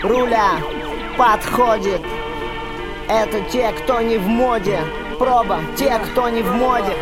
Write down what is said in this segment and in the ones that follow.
руля подходит. Это те, кто не в моде. Проба, те, кто не в моде.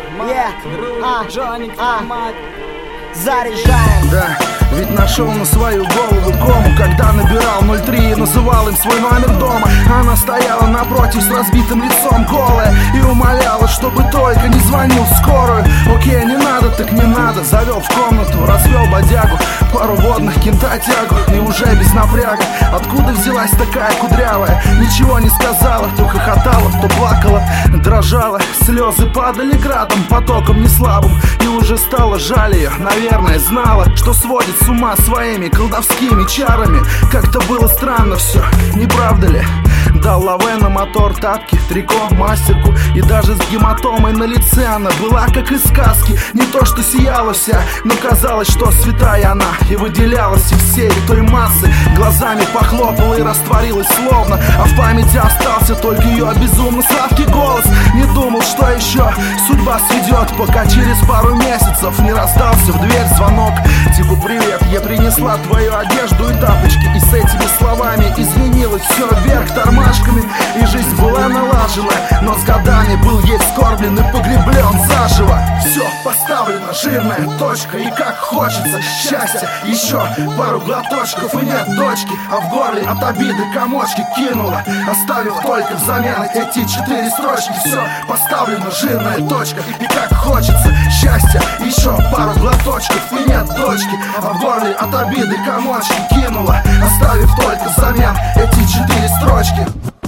Заряжаем. Да, ведь нашел на свою голову кому, когда набирал 03 и называл им свой номер дома. Она стояла напротив с разбитым лицом голая и умоляла, чтобы только не звонил в скорую. Окей, не надо, так не надо. Завел в комнату, развел бодягу, пару водных, кентотягу, и уже без напряга. Откуда взялась такая кудрявая? Ничего не сказала, то хохотала, то плакала, дрожала. Слезы падали градом, потоком неслабым, и уже стало жаль ее. Наверное, знала, что сводит с ума своими колдовскими чарами. Как-то было странно все, не правда ли? Дал лаве на мотор, тапки, трико, мастерку. И даже с гематомой на лице она была как из сказки. Не то что сияла вся, но казалось, что святая она. И выделялась из всей той массы. Глазами похлопала и растворилась словно. А в памяти остался только ее безумно сладкий голос. Не думал, что еще судьба сведет, пока через пару месяцев не раздался в дверь звонок. Типа: привет, я принесла твою одежду и тапочки. И с этими словами изменилось все вверх тормашками. И жизнь была налажена, но с годами был ей скорблен и погреблен заживо. Все поставлено, жирная точка. И как хочется счастья, еще пару глоточков и нет дочки. А в горле от обиды комочки кинула, оставив только взамен эти 4 строчки. Все поставлено, жирная точка. И как хочется счастья, еще пару глоточков и нет дочки. А в горле от обиды комочки кинула, оставив только взамен эти 4 строчки.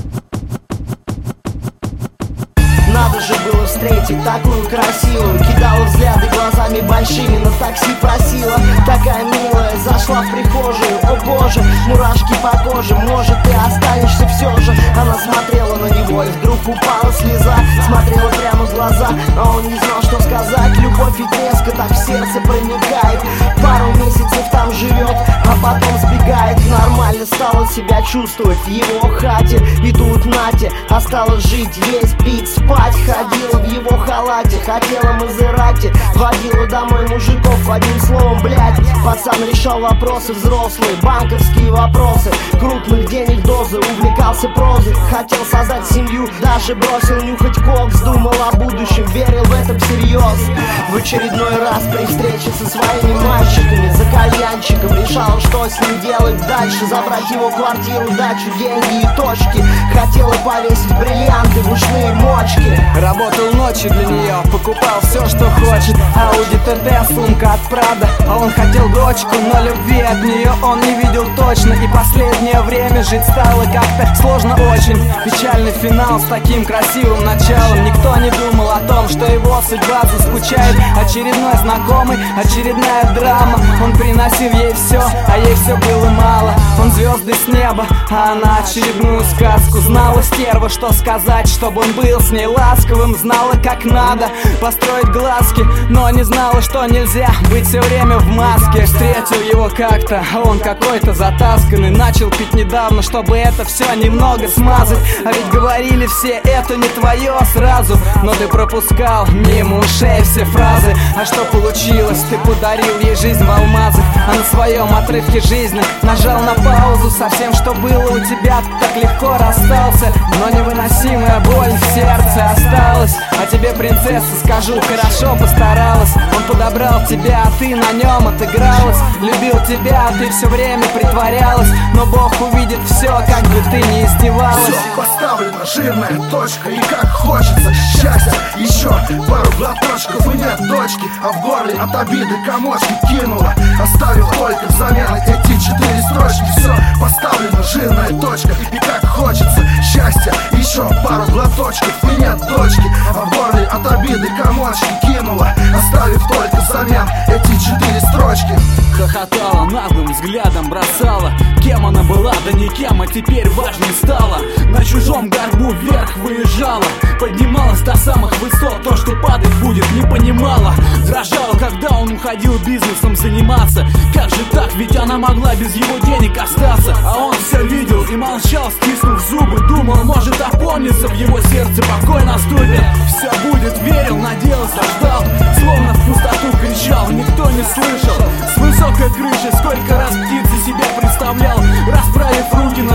Надо же было встретить такую красивую. Кидала взгляды глазами большими, на такси просила. Такая милая, зашла в прихожую. О боже, мурашки по коже. Может, ты останешься все же. Она смотрела на него, и вдруг упала слеза. Смотрела прямо в глаза, а он не знал, что сказать. Любовь ведь резко так в сердце проникает. Пару месяцев там живет, а потом сбегает. Нормально стала себя чувствовать в его хате. И тут Натя осталось жить, есть, пить, спать. Ходила в его халате, хотела Мазерати. Водила домой мужиков, одним словом, блядь. Пацан решал вопросы взрослые, банковские вопросы. Крупных денег дозы, увлекался прозой. Хотел создать семью, даже бросил нюхать кокс. Думал о будущем, верил в это всерьез. В очередной раз при встрече со своими мальчиками за кальянчиком решал, что с ним делать дальше. Забрать его квартиру, дачу, деньги и точки. Хотела повесить бриллианты в ушные мочки. Работал ночью для нее, покупал все, что хочет. Ауди ТТ, сумка от Прада. А он хотел дочку, но любви от нее он не видел точно. И последнее время жить стало как-то сложно очень. Печальный финал с таким красивым началом. Никто не думал о том, что его судьба заскучает. Очередной знакомый, очередная драма. Он приносил ей все, а ей все было мало. Он звезды с неба, а она очередную сказку. Знала стерва, что сказать, чтобы он был с ней ласковым. Знала, как надо построить глазки, но не знала, что нельзя быть все время в маске. Встретил его как-то, а он какой-то затасканный. Начал пить недавно, чтобы это все немного смазать. А ведь говорили все, это не твое сразу. Но ты пропускал мимо ушей все фразы. А что получилось? Ты подарил ей жизнь в алмазах. А на своем отрывке жизни нажал на паузу. Совсем, что было у тебя, ты так легко расстался. Но невыносимая боль в сердце осталась. А тебе, принцесса, скажу, хорошо постаралась. Он подобрал тебя, а ты на нем отыгралась. Любил тебя, а ты все время притворялась. Но Бог увидит все, как бы ты не издевалась. Все поставлено, жирная точка. И как хочется счастья, еще пару глоточков и нет дочки. А в горле от обиды комочки кинула, оставив только взамен эти 4 строчки. Все поставлено, жирная точка. И как хочется счастья, еще пару глоточков и нет дочки. А в горле от обиды комочки кинула, оставив только взамен эти 4 строчки. Хохотала, наглым взглядом бросала. Кем она была, да никем, а теперь важной стала. На чужом горбу вверх выезжала. Поднималась до самых высот, то, что падать будет, не понимала. Дрожала, когда он уходил бизнесом заниматься. Как же так, ведь она могла без его денег остаться. А он все видел и молчал, стиснув зубы. Думал, может опомниться, в его сердце покой наступит. Все будет, верил, надеялся, ждал. Словно в пустоту кричал, никто не слышал. С высокой крыши сколько раз птицы себя представлял. Расправив руки на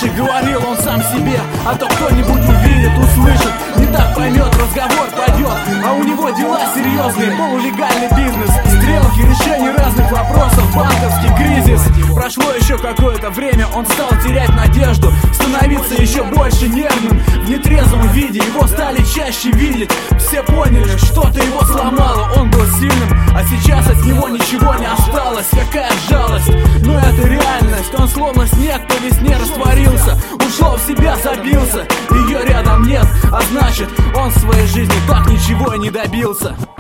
раньше говорил он сам себе, а то кто-нибудь увидит, услышит, не так поймет, разговор пойдет. А у него дела серьезные, полулегальный бизнес, стрелки, решение разных вопросов, банковский кризис. Прошло еще какое-то время, он стал терять надежду, становиться еще больше нервным. В нетрезвом виде его стали чаще видеть. Все поняли, что-то его сломало, он был сильным, а сейчас от него ничего не осталось. Какая жалость, но это реальность. Он словно снег по весне растворился, ушел в себя, забился. Ее рядом нет, а значит, он в своей жизни так ничего и не добился.